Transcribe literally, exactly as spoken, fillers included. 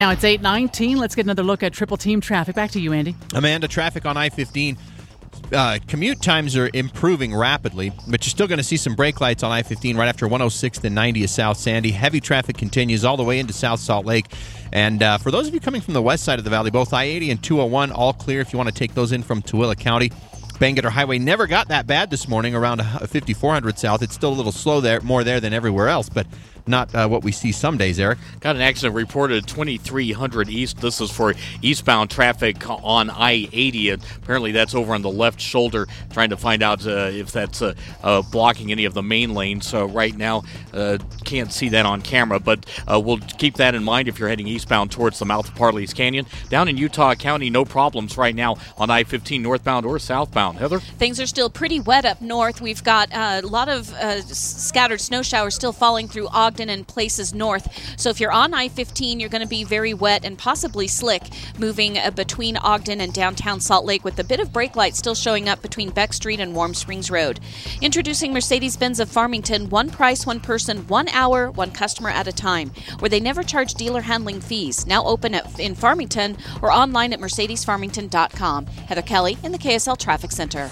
Now it's eight nineteen. Let's get another look at triple team traffic. Back to you, Andy. Amanda, traffic on I fifteen. Uh, commute times are improving rapidly, but you're still going to see some brake lights on I fifteen right after one oh sixth and ninetieth South Sandy. Heavy traffic continues all the way into South Salt Lake. And uh, for those of you coming from the west side of the valley, both I eighty and two oh one all clear if you want to take those in from Tooele County. Bangerter Highway never got that bad this morning around fifty-four hundred South. It's still a little slow there, more there than everywhere else, but not uh, what we see some days, Eric. Got an accident reported at twenty-three hundred East. This is for eastbound traffic on I eighty. Apparently that's over on the left shoulder, trying to find out uh, if that's uh, uh, blocking any of the main lanes. So right now, uh, can't see that on camera, but uh, we'll keep that in mind if you're heading eastbound towards the mouth of Parley's Canyon. Down in Utah County, no problems right now on I fifteen northbound or southbound. Heather? Things are still pretty wet up north. We've got uh, a lot of uh, scattered snow showers still falling through Ogden and places north. So if you're on I fifteen, you're going to be very wet and possibly slick moving uh, between Ogden and downtown Salt Lake, with a bit of brake light still showing up between Beck Street and Warm Springs Road. Introducing Mercedes-Benz of Farmington, one price, one person, one hour, one customer at a time, where they never charge dealer handling fees. Now open at, in Farmington or online at mercedes farmington dot com. Heather Kelly in the K S L Traffic Center.